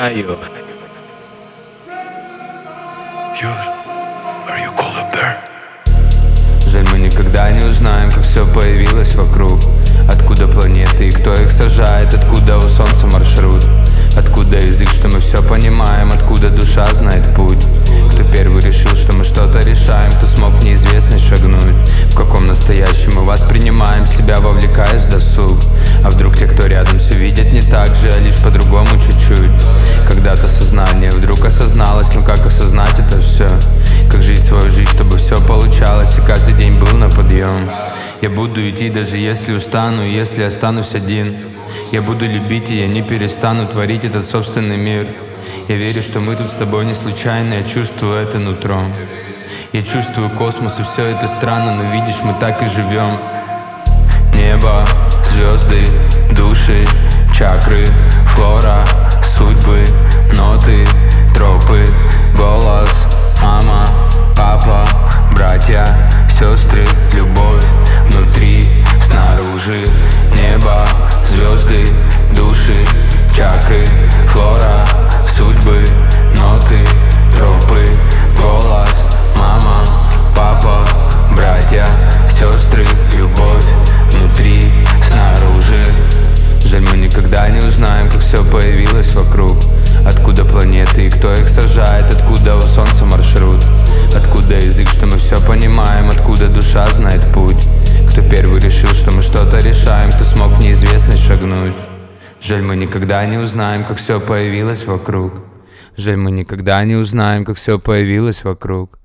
знаю. Are you cool up there? Жаль, мы никогда не узнаем, как все появилось вокруг. Откуда планеты и кто их сажает, откуда у солнца маршрут, откуда язык, что мы все понимаем, откуда душа знает путь. Кто первый решил, что мы что-то решаем, кто смог в неизвестность шагнуть. В каком настоящем мы воспринимаем себя, вовлекаясь в досуг. А вдруг те, кто рядом, все видят не так же, а лишь по-другому чуть-чуть. Когда-то сознание вдруг осозналось, но как осознать это все? Как жить свою жизнь, чтобы все получалось и каждый день был на подъем. Я буду идти, даже если устану, если останусь один. Я буду любить, и я не перестану творить этот собственный мир. Я верю, что мы тут с тобой не случайно, я чувствую это нутром. Я чувствую космос, и все это странно, но видишь, мы так и живем. Небо, звезды, души, чакры, флора, судьбы, ноты, тропы, голос, мама, папа, братья, сестры, любовь внутри, снаружи. Небо, звезды, души, чакры, флора, судьбы, ноты, тропы, голос, мама, папа, братья, сестры, любовь внутри, снаружи. Жаль, мы никогда не узнаем, как все появилось вокруг. Откуда планеты и кто их сажает, откуда у солнца маршрут, откуда язык, что мы все понимаем, откуда душа знает путь. Кто первый решил, что мы что-то решаем, кто смог в неизвестность шагнуть. Жаль, мы никогда не узнаем, как все появилось вокруг. Жаль, мы никогда не узнаем, как все появилось вокруг.